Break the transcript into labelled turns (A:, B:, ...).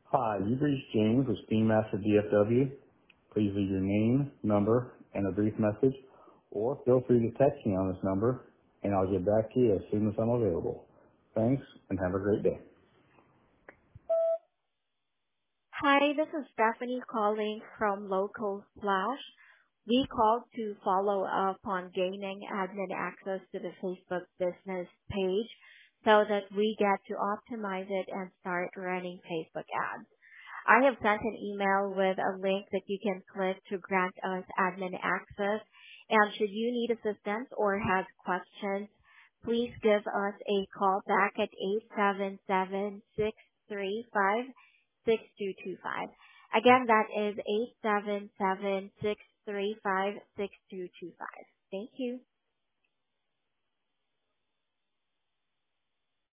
A: Hi, you've reached James with Steam Master DFW. Please leave your name, number, and a brief message, or feel free to text me on this number, and I'll get back to you as soon as I'm available. Thanks, and have a great day.
B: Hi, this is Stephanie calling from Local Flash. We called to follow up on gaining admin access to the Facebook business page so that we get to optimize it and start running Facebook ads. I have sent an email with a link that you can click to grant us admin access. And should you need assistance or have questions, please give us a call back at 877-635-6225. Again, that is 877-635-6225. Thank you.